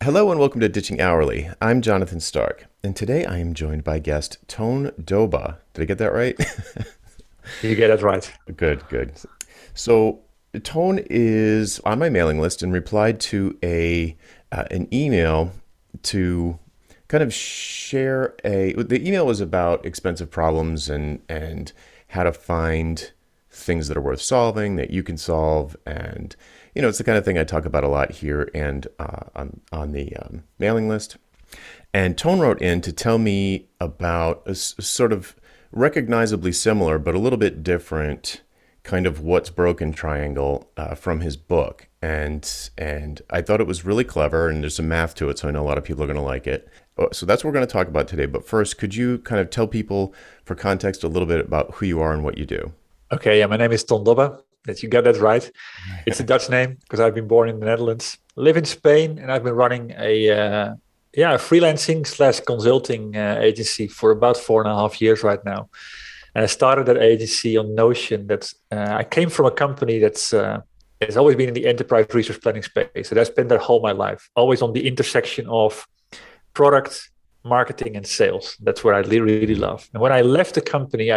Hello and welcome to Ditching Hourly. I'm Jonathan Stark, and today I am joined by guest Tone Doba. Did I get that right? You get it right. Good, good. So Tone is on my mailing list and replied to a an email to kind of share a. The email was about expensive problems and how to find things that are worth solving that you can solve, and it's the kind of thing I talk about a lot here and on the mailing list. And Tone wrote in to tell me about sort of recognizably similar, but a little bit different kind of what's broken triangle from his book. And I thought it was really clever, and there's some math to it, so I know a lot of people are going to like it. So that's what we're going to talk about today. But first, could you kind of tell people, for context, a little bit about who you are and what you do? Okay, yeah, my name is Ton Dobbe. That you got that right. It's a Dutch name because I've been born in the Netherlands, live in Spain, and I've been running a freelancing slash consulting agency for about 4.5 years right now. And I started that agency on Notion. That I came from a company that's has always been in the enterprise resource planning space. So I spent that whole my life, always on the intersection of product, marketing, and sales. That's what I really love. And when I left the company,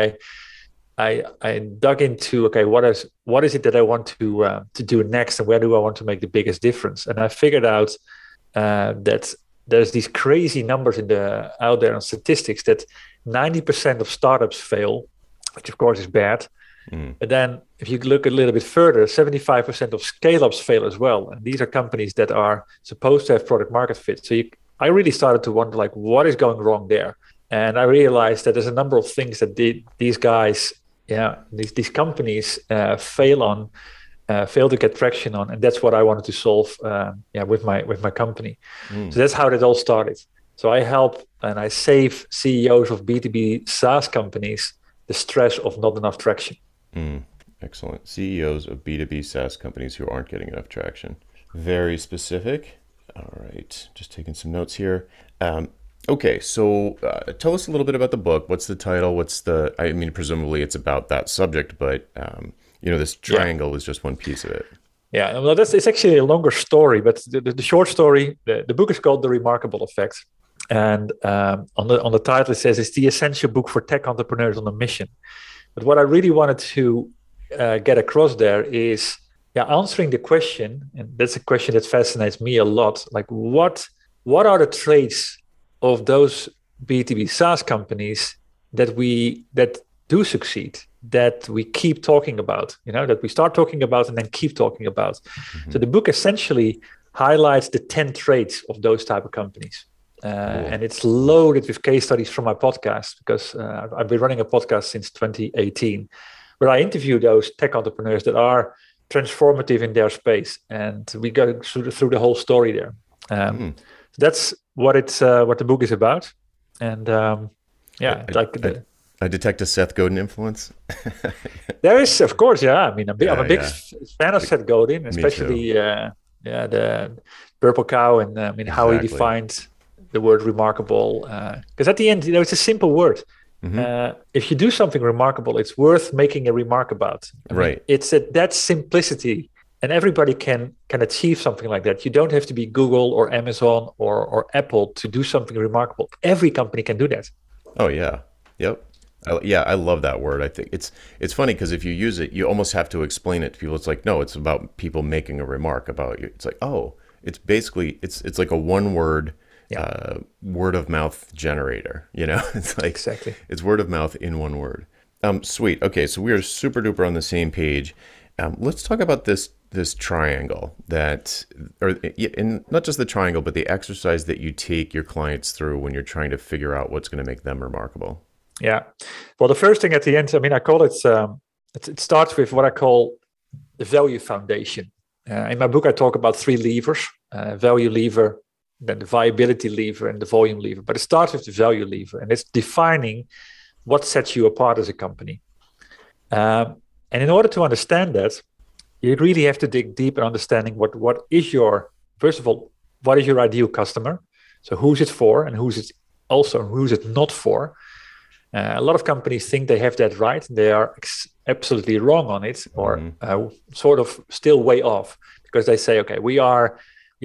I dug into, okay, what is it that I want to do next, and where do I want to make the biggest difference? And I figured out that there's these crazy numbers out there on statistics that 90% of startups fail, which of course is bad. But then if you look a little bit further, 75% of scale-ups fail as well. And these are companies that are supposed to have product market fit. So I really started to wonder, like, what is going wrong there? And I realized that there's a number of things that these guys, these companies fail to get traction on, and that's what I wanted to solve with my company. So that's how it all started. So I help and I save CEOs of B2B SaaS companies the stress of not enough traction. Excellent. CEOs of B2B SaaS companies who aren't getting enough traction. Very specific. All right, just taking some notes here. Okay, so tell us a little bit about the book. What's the title? I mean, presumably it's about that subject, but this triangle is just one piece of it. Yeah, well, it's actually a longer story, but the short story, the book is called The Remarkable Effect. And on the title, it says it's the essential book for tech entrepreneurs on a mission. But what I really wanted to get across there is answering the question, and that's a question that fascinates me a lot, like what are the traits of those B2B SaaS companies that do succeed, that we keep talking about, that we start talking about and then keep talking about. Mm-hmm. So the book essentially highlights the 10 traits of those type of companies. Cool. And it's loaded with case studies from my podcast, because I've been running a podcast since 2018, where I interview those tech entrepreneurs that are transformative in their space. And we go through the whole story there. So that's what the book is about. And I detect a Seth Godin influence. There is, of course, yeah. I mean, I'm a big fan of Seth Godin, especially the Purple Cow, and how he defined the word remarkable. Because at the end, it's a simple word. Mm-hmm. If you do something remarkable, it's worth making a remark about. Right. It's that simplicity, and everybody can achieve something like that. You don't have to be Google or Amazon or Apple to do something remarkable. Every company can do that. Oh yeah, yep. I love that word. I think it's funny because if you use it, you almost have to explain it to people. It's like, no, it's about people making a remark about you. It's like, oh, it's basically it's like a one word word of mouth generator. It's like exactly, it's word of mouth in one word. Sweet. Okay, so we are super duper on the same page. Let's talk about this triangle and not just the triangle, but the exercise that you take your clients through when you're trying to figure out what's going to make them remarkable. Yeah. Well, the first thing at the end, I call it, it starts with what I call the value foundation. In my book, I talk about 3 levers, value lever, then the viability lever, and the volume lever. But it starts with the value lever, and it's defining what sets you apart as a company. And in order to understand that, you really have to dig deep in understanding what is your ideal customer? So who's it for, and who's it not for? A lot of companies think they have that right. They are absolutely wrong on it, or sort of still way off, because they say, okay, we are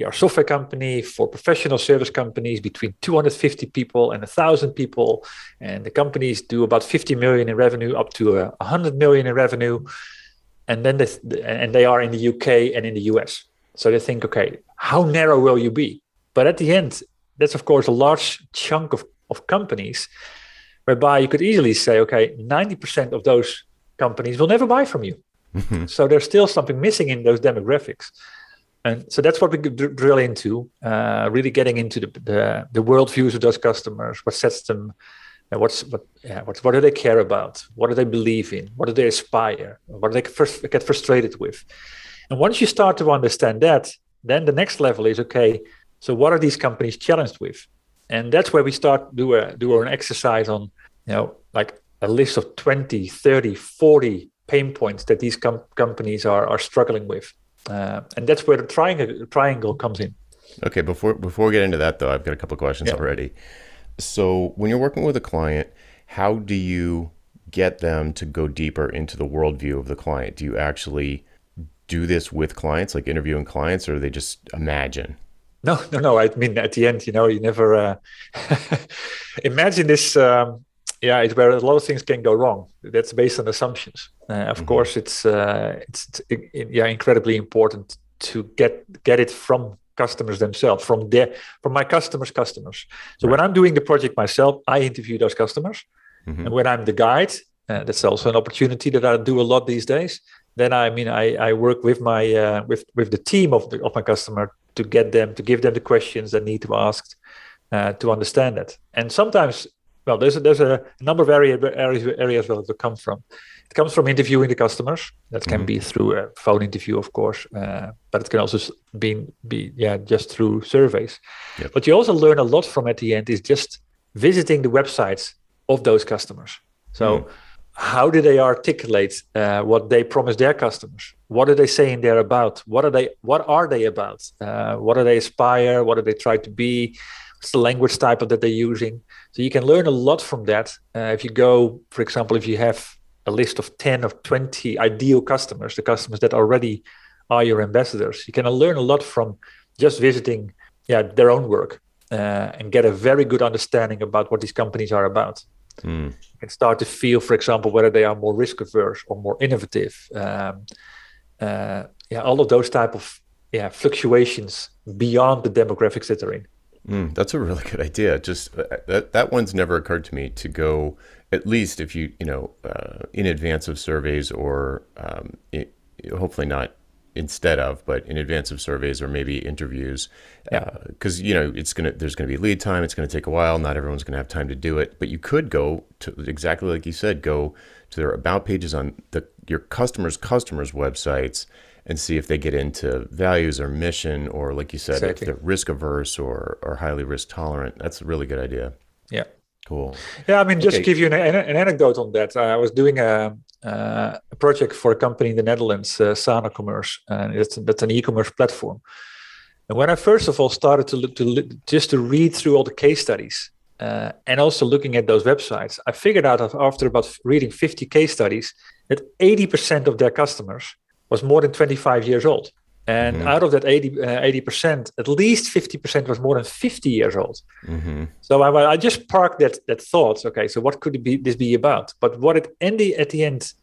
we are a software company for professional service companies between 250 people and 1,000 people. And the companies do about 50 million in revenue up to 100 million in revenue. And then they are in the UK and in the US. So they think, okay, how narrow will you be? But at the end, that's of course a large chunk of companies whereby you could easily say, okay, 90% of those companies will never buy from you. So there's still something missing in those demographics. And so that's what we could drill into, really getting into the worldviews of those customers, what sets them, what do they care about? What do they believe in? What do they aspire? What do they first get frustrated with? And once you start to understand that, then the next level is, okay, so what are these companies challenged with? And that's where we start do an exercise on, like a list of 20, 30, 40 pain points that these companies are struggling with. And that's where the triangle comes in. Okay, before we get into that, though, I've got a couple of questions already. So when you're working with a client, how do you get them to go deeper into the worldview of the client? Do you actually do this with clients, like interviewing clients, or do they just imagine? No. I mean, at the end, you never imagine this. It's where a lot of things can go wrong. That's based on assumptions. Of course, it's incredibly important to get it from customers themselves, from my customers' customers. So when I'm doing the project myself, I interview those customers, and when I'm the guide, that's also an opportunity that I do a lot these days. Then I work with my with the team of my customer to give them the questions they need to ask to understand it. And sometimes, well, there's a number of areas where it come from. It comes from interviewing the customers. That can be through a phone interview, of course, but it can also be just through surveys. Yep. But you also learn a lot from at the end is just visiting the websites of those customers. So how do they articulate what they promise their customers? What are they saying they're about? What are they about? What do they aspire? What do they try to be? What's the language type that they're using? So you can learn a lot from that. If you go, for example, if you have a list of 10 or 20 ideal customers, the customers that already are your ambassadors, you can learn a lot from just visiting their own work and get a very good understanding about what these companies are about. You can start to feel, for example, whether they are more risk averse or more innovative. All of those type of fluctuations beyond the demographics that they're in. That's a really good idea. Just that one's never occurred to me to go, at least if you in advance of surveys or hopefully not instead of, but in advance of surveys or maybe interviews, because there's going to be lead time. It's going to take a while. Not everyone's going to have time to do it. But you could go to exactly like you said, go to their about pages on your customers' websites and see if they get into values or mission, or like you said, if they're risk averse or highly risk tolerant. That's a really good idea. Yeah. Cool. Yeah, I mean, just to give you an anecdote on that. I was doing a project for a company in the Netherlands, Sana Commerce, and that's an e-commerce platform. And when I first of all started to read through all the case studies and also looking at those websites, I figured out after about reading 50 case studies that 80% of their customers was more than 25 years old. And out of that 80%, at least 50% was more than 50 years old. So I just parked that thought. Okay, so what could this be about? But what at the end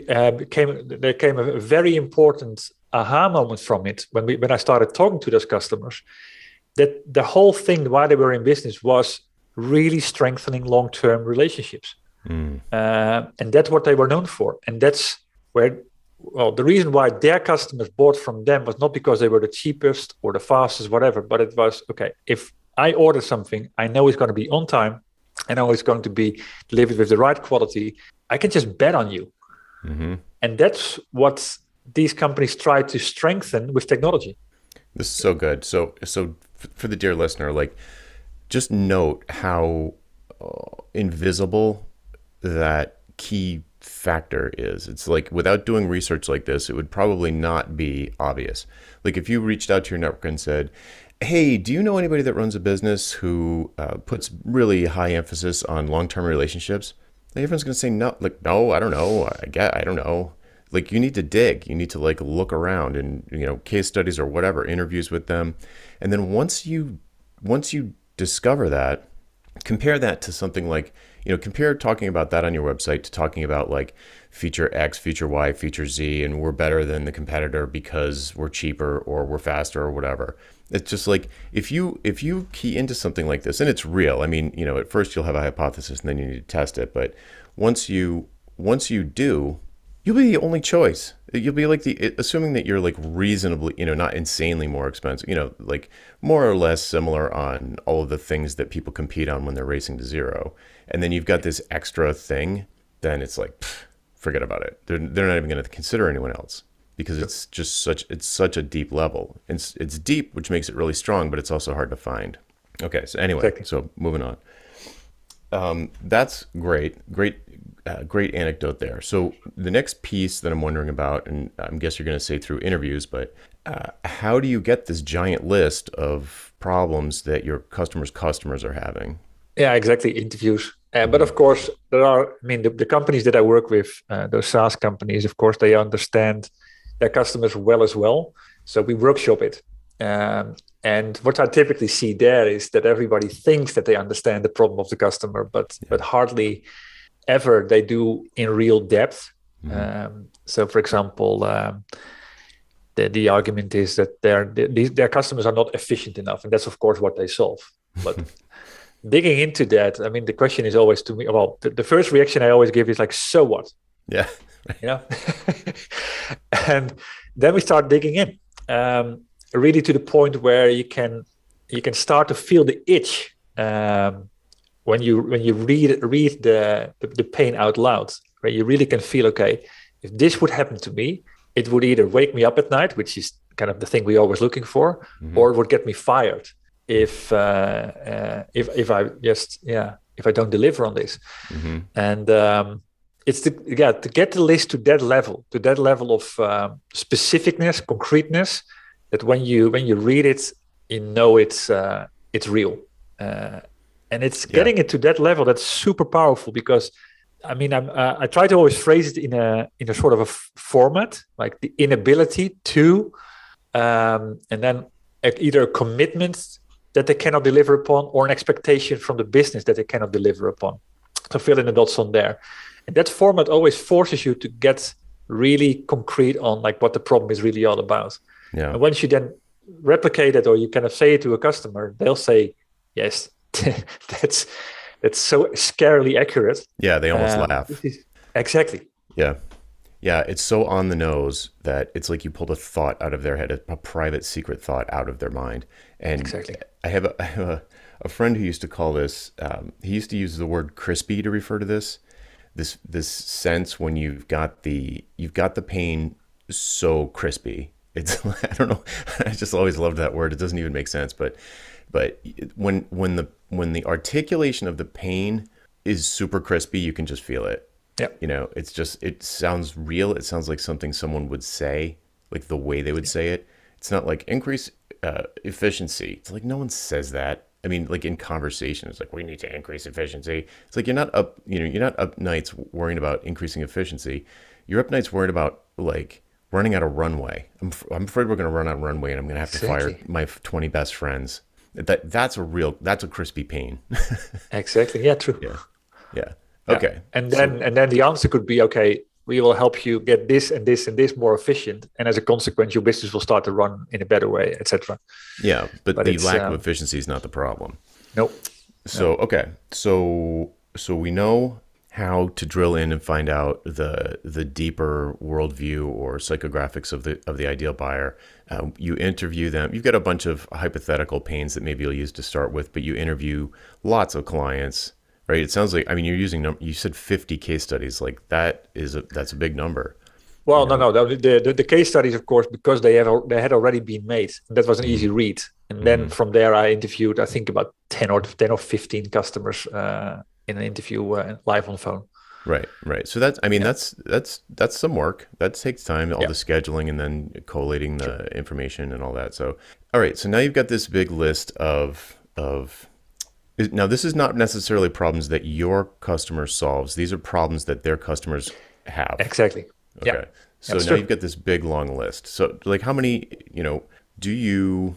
there came a very important aha moment from it when I started talking to those customers. That the whole thing why they were in business was really strengthening long-term relationships, and that's what they were known for. And that's where. Well, the reason why their customers bought from them was not because they were the cheapest or the fastest, whatever, but it was, okay, if I order something, I know it's going to be on time, I know it's going to be delivered with the right quality, I can just bet on you. And that's what these companies try to strengthen with technology. This is so good. So for the dear listener, like, just note how invisible that key factor is. It's like, without doing research like this, it would probably not be obvious. Like, if you reached out to your network and said, hey, do you know anybody that runs a business who puts really high emphasis on long-term relationships? Everyone's going to say no. Like, no, I don't know. I don't know. like you need to dig, you need to like look around and, case studies or whatever, interviews with them. And then once you discover that, compare that to something like, compare talking about that on your website to talking about like feature X, feature Y, feature Z, and we're better than the competitor because we're cheaper or we're faster or whatever. It's just like if you key into something like this, and it's real. I mean, at first you'll have a hypothesis and then you need to test it, but once you do, you'll be the only choice. You'll be like assuming that you're like reasonably, not insanely more expensive, like more or less similar on all of the things that people compete on when they're racing to zero. And then you've got this extra thing, then it's like, forget about it. They're not even going to consider anyone else because it's such a deep level. It's deep, which makes it really strong, but it's also hard to find. Okay. So anyway, Exactly. so moving on. That's great anecdote there. So the next piece that I'm wondering about, and I guess you're going to say through interviews, but how do you get this giant list of problems that your customers are having? Yeah, exactly. Interviews. But Hmm. of course, there are, I mean, the companies that I work with, those SaaS companies, of course, they understand their customers well as well. So we workshop it. And what I typically see there is that everybody thinks that they understand the problem of the customer, but Yeah. hardly ever they do in real depth. Hmm. So, for example, the argument is that their customers are not efficient enough, and that's of course what they solve. But digging into that, I mean, the question is always to me, well, the first reaction I always give is like, so what? Yeah. You know? And then we start digging in, really to the point where you can start to feel the itch when you read the pain out loud, where you really can feel, okay, if this would happen to me, it would either wake me up at night, which is kind of the thing we're always looking for, Hmm. or it would get me fired if I don't deliver on this. Hmm. And it's to get the list to that level of specificness, concreteness, that when you read it, it's real. Uh, and it's Yeah. getting it to that level that's super powerful because I mean I try to always phrase it in a sort of a format like the inability to and then either a commitment that they cannot deliver upon or an expectation from the business that they cannot deliver upon. So fill in the dots on there. And that format always forces you to get really concrete on like what the problem is really all about. Yeah. And once you then replicate it or you kind of say it to a customer, they'll say, yes, that's that's so scarily accurate. Yeah. They almost This laugh. is exactly, Yeah. Yeah, it's so on the nose that it's like you pulled a thought out of their head, a private secret thought out of their mind. And exactly. I have a friend who used to call this. He used to use the word crispy to refer to this sense when you've got the pain so crispy. It's I don't know. I just always loved that word. It doesn't even make sense, but when the articulation of the pain is super crispy, you can just feel it. Yeah, It sounds real. It sounds like something someone would say, like the way they would say it. It's not like increase efficiency. It's like no one says that. I mean, like in conversation, it's like we need to increase efficiency. It's like you're not up nights worrying about increasing efficiency. You're up nights worried about like running out of runway. I'm afraid we're going to run out of runway, and I'm going to have to fire exactly. my 20 best friends. That's a crispy pain. Exactly. Yeah, true. Yeah. Yeah. Yeah. Okay. And So then the answer could be, okay, we will help you get this and this and this more efficient. And as a consequence, your business will start to run in a better way, etc. yeah, but But the it's lack of efficiency is not the problem. no, no. So okay, so we know how to drill in and find out the deeper worldview or psychographics of the ideal buyer. You interview them. You've got a bunch of hypothetical pains that maybe you'll use to start with, but you interview lots of clients, right? It sounds like I mean you're using you said 50 case studies. Like that's a big number, you Well, no, know. no. The case studies, of course, because they had already been made. And that was an Hmm. easy read. And then Hmm. from there, I interviewed, I think, about 10 or 15 customers in an interview live on the phone. Right, right. So that's, I mean, Yeah, that's some work. That takes time, all yeah, the scheduling and then collating true. the information and all that. So, all right. So now you've got this big list of now this is not necessarily problems that your customer solves. These are problems that their customers have. Exactly. Yeah, Okay. So That's now true. you've got this big long list. So like how many, do you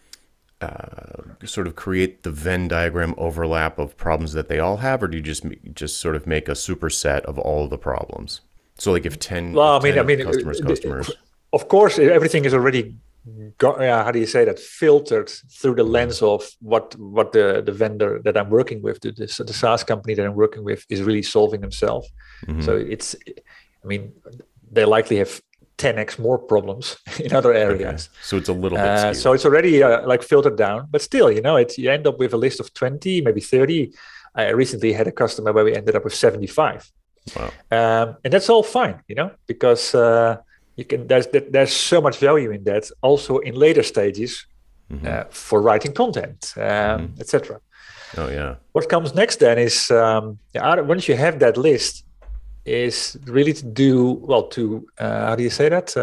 sort of create the Venn diagram overlap of problems that they all have, or do you just sort of make a superset of all the problems? So like if 10 Well, if I 10 mean, customers. of course, everything is already how do you say that, filtered through the Mhm. lens of what the vendor that I'm working with, the SaaS company that I'm working with, is really solving themselves. So Mhm. it's, I mean, they likely have 10x more problems in other Okay. areas. So it's a little bit So skewed. it's already like filtered down, but still, you end up with a list of 20, maybe 30. I recently had a customer where we ended up with 75. Wow. And that's all fine, because you can. There's so much value in that. Also in later stages Mhm. for writing content, Mhm. etc. Oh yeah. What comes next then is once you have that list, is really to do well to how do you say that,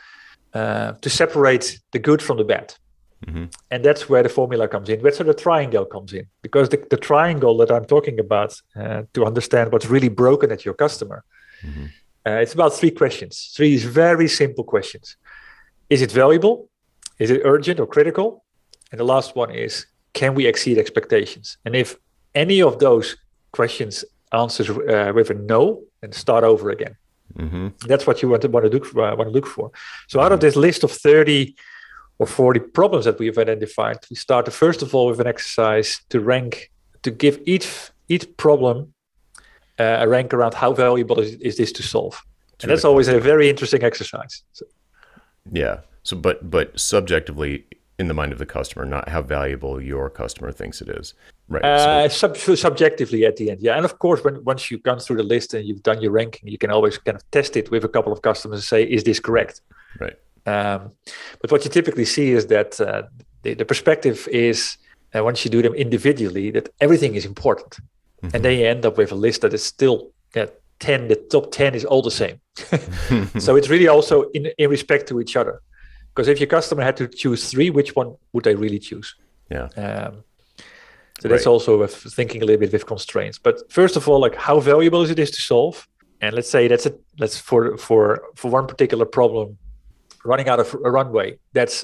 to separate the good from the bad. Mhm. And that's where the formula comes in. That's where the triangle comes in, because the triangle that I'm talking about, to understand what's really broken at your customer, Mhm. it's about three questions, three very simple questions. Is it valuable? Is it urgent or critical? And the last one is, can we exceed expectations? And if any of those questions answers with a no, then start over again. Mhm. That's what you want to look for. So out of Mhm. this list of 30 or 40 problems that we've identified, we started first of all with an exercise to give each problem a rank around how valuable is this to solve. It's And really that's always a fascinating. very interesting exercise. So, Yeah. So, but subjectively in the mind of the customer, not how valuable your customer thinks it is. Right. So, subjectively at the end, yeah. And of course, once you've gone through the list and you've done your ranking, you can always kind of test it with a couple of customers and say, is this right. correct? Right. Um, but what you typically see is that the perspective is, once you do them individually, that everything is important. And then Mhm. you end up with a list that is still 10, the top 10 is all the same. So it's really also in respect to each other. Because if your customer had to choose three, which one would they really choose? Yeah. Um, so that's Right. also with thinking a little bit with constraints. But first of all, like, how valuable is it to solve? And let's say that's for one particular problem, running out of a runway. That's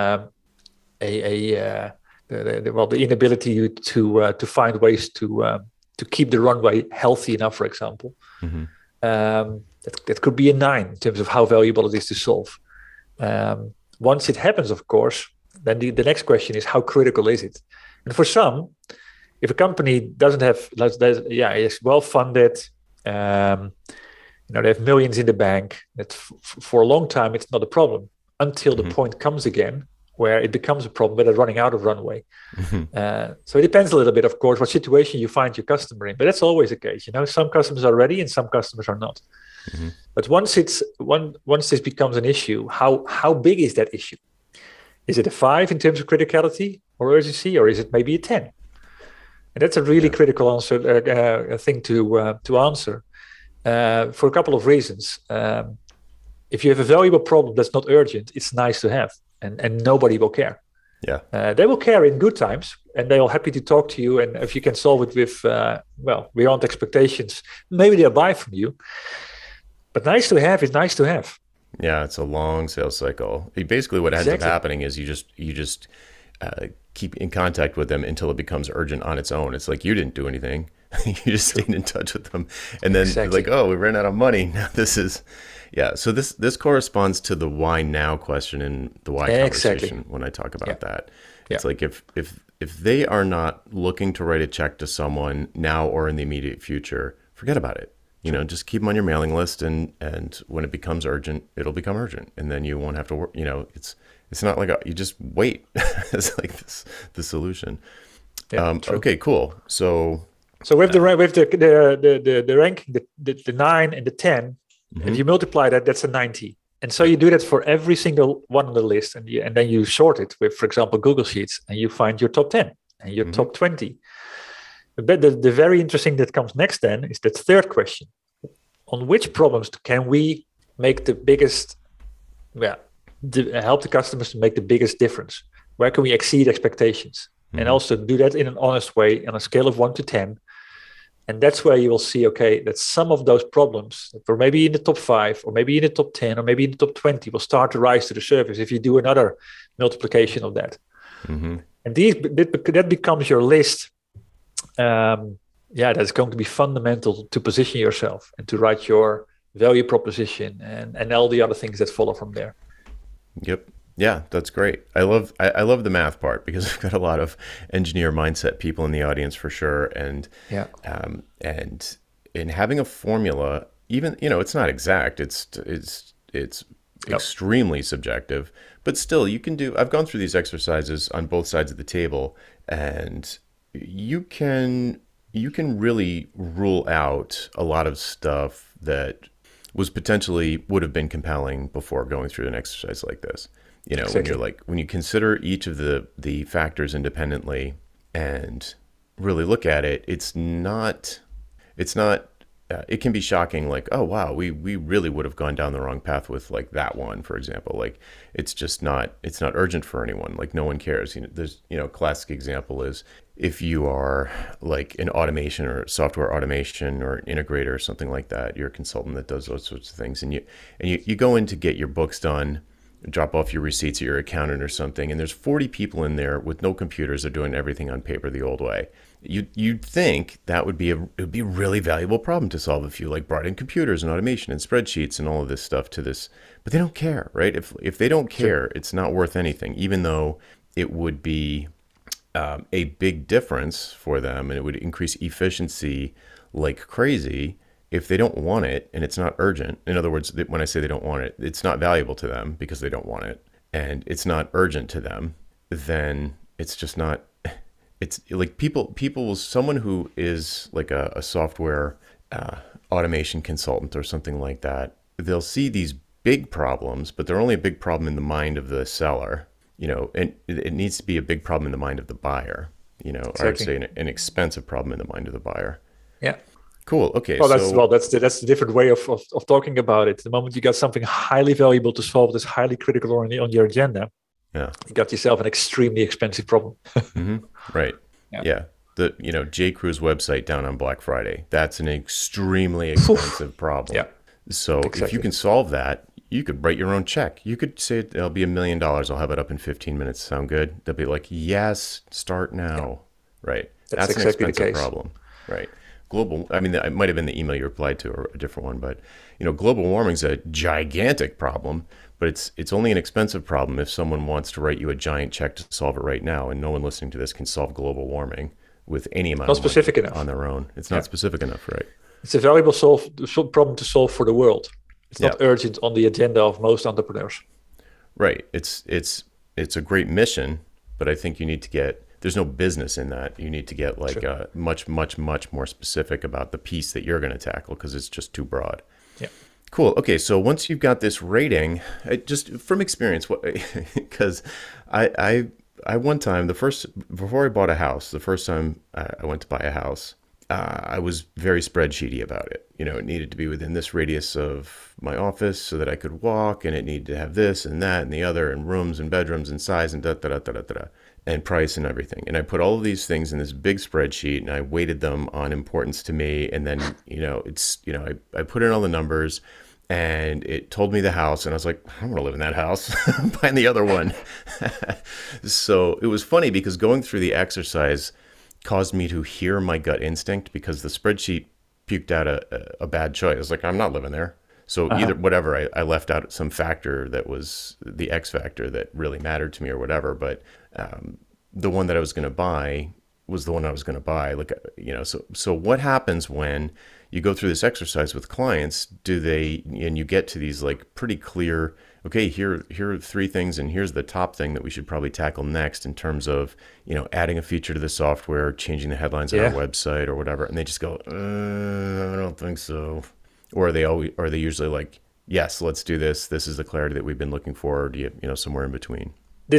the inability to find ways to keep the runway healthy enough, for example. Mhm. That could be a 9 in terms of how valuable it is to solve. Once it happens, of course, then the next question is, how critical is it? And for some, if a company doesn't have, it's well funded, they have millions in the bank, that for a long time it's not a problem, until the Mhm. point comes again where it becomes a problem, where they're running out of runway. Mhm. So it depends a little bit, of course, what situation you find your customer in. But that's always the case. Some customers are ready and some customers are not. Mhm. But once this becomes an issue, how big is that issue? Is it a 5 in terms of criticality or urgency, or is it maybe a 10? And that's a really Yeah. critical thing to answer, for a couple of reasons. If you have a valuable problem that's not urgent, it's nice to have, and nobody will care. Yeah. They will care in good times, and they are happy to talk to you. And if you can solve it with, beyond expectations, maybe they'll buy from you. But nice to have is nice to have. Yeah. It's a long sales cycle. Basically, what ends up Exactly. happening is you just keep in contact with them until it becomes urgent on its own. It's like you didn't do anything. You just True. stayed in touch with them, and then they're like, Exactly. oh, we ran out of money. Now this is, yeah. So this corresponds to the why now question in the why Exactly. conversation when I talk Yeah. about that. Yeah. It's like if they are not looking to write a check to someone now or in the immediate future, forget about it. True. Just keep them on your mailing list, and when it becomes urgent, it'll become urgent, and then you won't have to work. It's not like you just wait. It's like the solution. Yeah. True. Okay, cool. So, So with the ranking, the 9 and the 10, if mhm, you multiply that, that's a 90. And so you do that for every single one on the list, and then you sort it with, for example, Google Sheets, and you find your top 10 and your mhm, top 20. But the very interesting that comes next then is that third question: on which problems can we make the biggest, yeah, help the customers to make the biggest difference? Where can we exceed expectations? And mhm, also do that in an honest way on a scale of 1 to 10, And that's where you will see, okay, that some of those problems that were maybe in the top 5 or maybe in the top 10 or maybe in the top 20 will start to rise to the surface if you do another multiplication of that. Mm-hmm. And that becomes your list. That's going to be fundamental to position yourself and to write your value proposition and all the other things that follow from there. Yep. Yeah, that's great. I love the math part because I've got a lot of engineer mindset people in the audience for sure. And and in having a formula, even, it's not exact. It's extremely subjective, but still you can do. I've gone through these exercises on both sides of the table, and you can really rule out a lot of stuff that was potentially would have been compelling before going through an exercise like this. Exactly. When you consider each of the factors independently and really look at it, it's not, it can be shocking. Like, oh, wow, we really would have gone down the wrong path with like that one, for example. Like, it's not urgent for anyone. Like, no one cares. There's, classic example is if you are like an automation or software automation or an integrator or something like that, you're a consultant that does those sorts of things. And you go in to get your books done, drop off your receipts at your accountant or something, and there's 40 people in there with no computers. They're doing everything on paper the old way. You'd think that it would be a really valuable problem to solve if you like brought in computers and automation and spreadsheets and all of this stuff to this, but they don't care, right? If they don't care, it's not worth anything, even though it would be a big difference for them and it would increase efficiency like crazy. If they don't want it and it's not urgent, in other words, when I say they don't want it, it's not valuable to them because they don't want it, and it's not urgent to them, then it's just not, it's like someone who is like a software automation consultant or something like that, they'll see these big problems, but they're only a big problem in the mind of the seller, and it needs to be a big problem in the mind of the buyer, exactly. Or I'd say an expensive problem in the mind of the buyer. Yeah. Cool. Okay. That's the different way of talking about it. The moment you got something highly valuable to solve that's highly critical on your agenda, you got yourself an extremely expensive problem. Mm-hmm. Right. Yeah. The J. Crew's website down on Black Friday. That's an extremely expensive problem. Yeah. So exactly. If you can solve that, you could write your own check. You could say it'll be $1 million. I'll have it up in 15 minutes. Sound good? They'll be like, yes, start now. Yeah. Right. That's exactly an expensive problem. Right. It might have been the email you replied to or a different one, but global warming is a gigantic problem, but it's only an expensive problem if someone wants to write you a giant check to solve it right now, and no one listening to this can solve global warming with any amount of money on their own. It's not specific enough, right? It's a valuable problem to solve for the world. It's not urgent on the agenda of most entrepreneurs. Right. It's a great mission, but I think you need to get. There's no business in that. You need to get much, much, much more specific about the piece that you're going to tackle because it's just too broad. Yeah. Cool. Okay. So once you've got this rating, just from experience, because I one time, before I bought a house, the first time I went to buy a house, I was very spreadsheety about it. It needed to be within this radius of my office so that I could walk, and it needed to have this and that and the other, and rooms and bedrooms and size and and price and everything. And I put all of these things in this big spreadsheet, and I weighted them on importance to me. And then, I put in all the numbers, and it told me the house, and I was like, I don't want to live in that house. I'm buying the other one. So it was funny because going through the exercise caused me to hear my gut instinct, because the spreadsheet puked out a bad choice. I was like, I'm not living there. So either whatever, I left out some factor that was the X factor that really mattered to me or whatever. But the one that I was going to buy was the one I was going to buy. So what happens when you go through this exercise with clients? And you get to these like pretty clear, okay, here are 3 things, and here's the top thing that we should probably tackle next in terms of, adding a feature to the software, changing the headlines on our website or whatever. And they just go, I don't think so. Or are they usually like, yes, let's do this. This is the clarity that we've been looking for. Or do you, somewhere in between?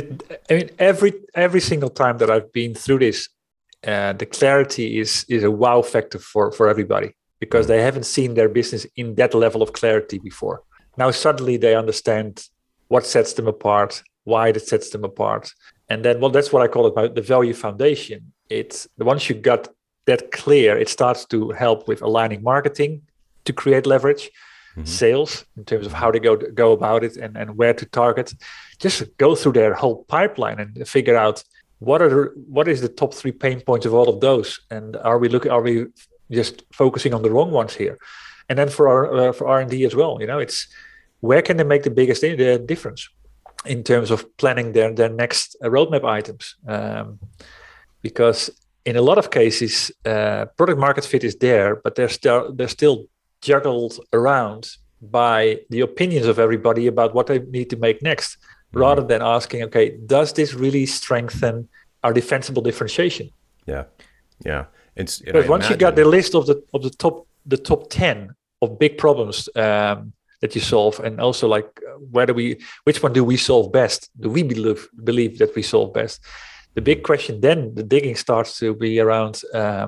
Every single time that I've been through this, the clarity is a wow factor for everybody, because they haven't seen their business in that level of clarity before. Now suddenly they understand what sets them apart, why that sets them apart. And then, that's what I call it, the value foundation. It's once you got that clear, it starts to help with aligning marketing to create leverage, sales in terms of how to go about it and where to target. Just go through their whole pipeline and figure out what is the top 3 pain points of all of those, and are we just focusing on the wrong ones here? And then for R&D as well, it's where can they make the biggest difference in terms of planning their next roadmap items, because in a lot of cases, product market fit is there, but they're still juggled around by the opinions of everybody about what they need to make next, rather than asking, okay, does this really strengthen our defensible differentiation? Yeah. Because once you got the list of the top 10 of big problems that you solve, and also like which one do we solve best? Do we believe that we solve best? The big question then, the digging starts to be around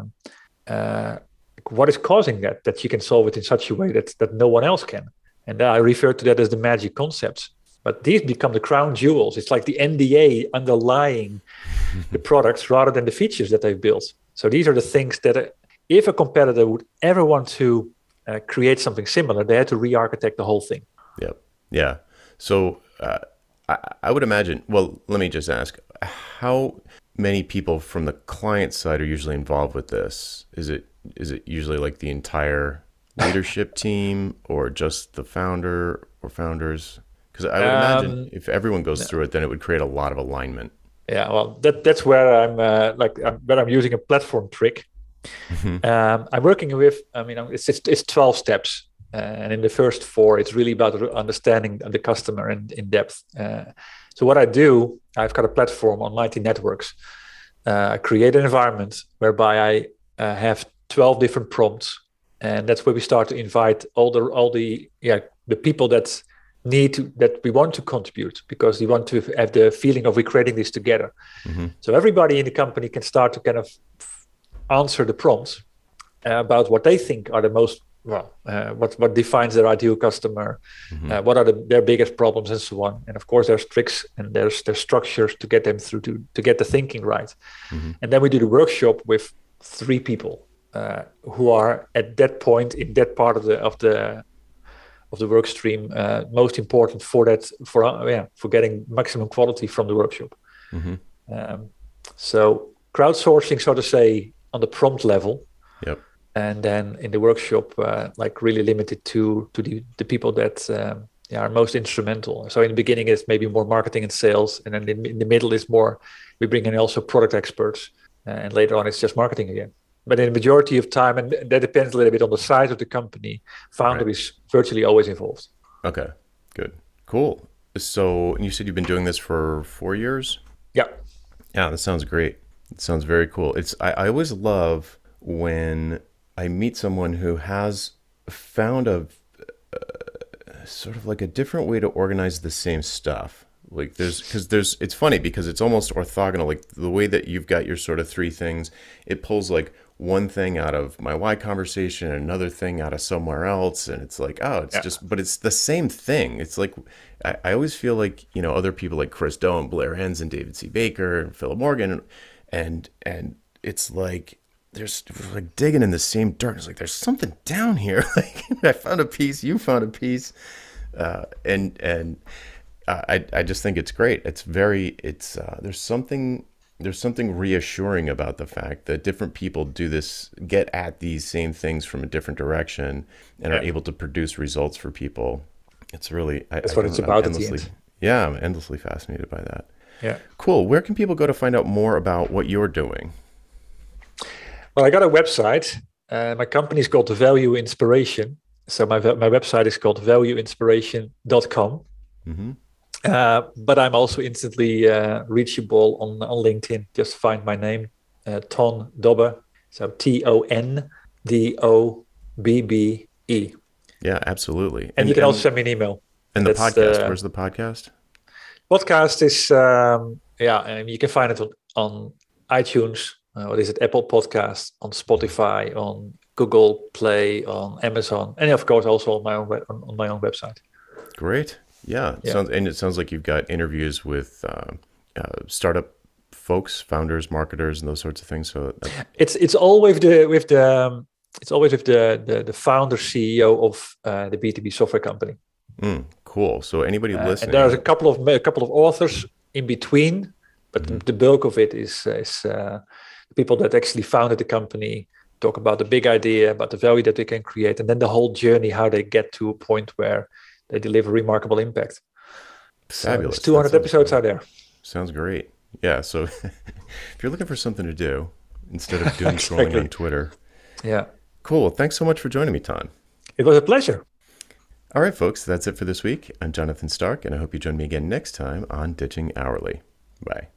what is causing that you can solve it in such a way that no one else can. And I refer to that as the magic concepts. But these become the crown jewels. It's like the NDA underlying the products rather than the features that they've built. So these are the things that if a competitor would ever want to create something similar, they had to re-architect the whole thing. Yep. Yeah. So I would imagine, well, let me just ask, how many people from the client side are usually involved with this? Is it usually like the entire leadership team, or just the founder or founders? Because I would imagine if everyone goes through it, then it would create a lot of alignment. Yeah, well, that's where I'm using a platform trick. I'm working with, it's 12 steps. And in the first 4, it's really about understanding the customer in depth. So what I do, I've got a platform on Mighty Networks. I create an environment whereby I have 12 different prompts. And that's where we start to invite all the people that we want to contribute, because we want to have the feeling of we're creating this together. So everybody in the company can start to kind of answer the prompts about what they think are the most what defines their ideal customer, what are their biggest problems, and so on. And of course, there's tricks and there's structures to get them through to get the thinking right. And then we do the workshop with 3 people who are at that point in that part of the work stream most important for getting maximum quality from the workshop. So crowdsourcing, so to say, on the prompt level. Yep. And then in the workshop, like really limited to the people that are most instrumental. So in the beginning, it's maybe more marketing and sales, and then in the middle is more, we bring in also product experts, and later on it's just marketing again. But in the majority of time, and that depends a little bit on the size of the company, founder is virtually always involved. Okay, good, cool. So you said you've been doing this for 4 years? Yeah. Yeah, that sounds great. It sounds very cool. I always love when I meet someone who has found a sort of like a different way to organize the same stuff. Like it's funny because it's almost orthogonal. Like the way that you've got your sort of 3 things, it pulls like one thing out of my why conversation, another thing out of somewhere else. And it's like, but it's the same thing. It's like, I always feel like, other people like Chris Do and Blair Enns and David C. Baker and Philip Morgan. And it's like, there's like digging in the same dirt. It's like, there's something down here. Like I found a piece, you found a piece. I just think it's great. There's something reassuring about the fact that different people get at these same things from a different direction and are able to produce results for people. It's really, that's what it's about at the end. Yeah, I'm endlessly fascinated by that. Yeah. Cool. Where can people go to find out more about what you're doing? Well, I got a website. My company is called Value Inspiration. So my website is called valueinspiration.com. But I'm also instantly reachable on LinkedIn. Just find my name, Ton Dobbe. So TONDOBBE. Yeah, absolutely. And you can also send me an email. And the podcast, where's the podcast? Podcast is, you can find it on iTunes. Apple Podcasts, on Spotify, on Google Play, on Amazon, and of course also on my own website. Great. Yeah. It sounds like you've got interviews with startup folks, founders, marketers, and those sorts of things. So it's always with the founder CEO of the B2B software company. Cool. So anybody listening, and there's a couple of authors in between, but the bulk of it is the people that actually founded the company, talk about the big idea, about the value that they can create, and then the whole journey, how they get to a point where they deliver remarkable impact. Fabulous. So 200 episodes out there. Sounds great. Yeah. So if you're looking for something to do instead of doom scrolling on Twitter. Yeah. Cool. Thanks so much for joining me, Ton. It was a pleasure. All right, folks. That's it for this week. I'm Jonathan Stark, and I hope you join me again next time on Ditching Hourly. Bye.